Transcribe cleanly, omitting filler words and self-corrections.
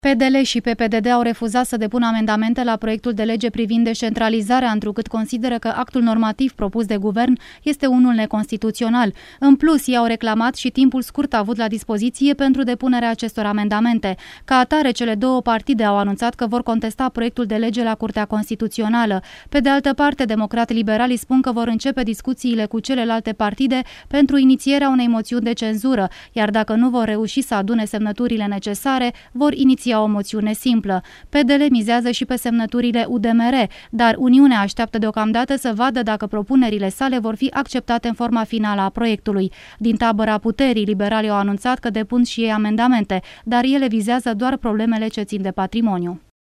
PDL și PPDD au refuzat să depună amendamente la proiectul de lege privind descentralizarea, întrucât consideră că actul normativ propus de guvern este unul neconstituțional. În plus, ei au reclamat și timpul scurt avut la dispoziție pentru depunerea acestor amendamente. Ca atare, cele două partide au anunțat că vor contesta proiectul de lege la Curtea Constituțională. Pe de altă parte, democrat-liberalii spun că vor începe discuțiile cu celelalte partide pentru inițierea unei moțiuni de cenzură, iar dacă nu vor reuși să adune semnăturile necesare, vor iniția o moțiune simplă. PDL mizează și pe semnăturile UDMR, dar Uniunea așteaptă deocamdată să vadă dacă propunerile sale vor fi acceptate în forma finală a proiectului. Din tabăra puterii, liberalii au anunțat că depun și ei amendamente, dar ele vizează doar problemele ce țin de patrimoniu.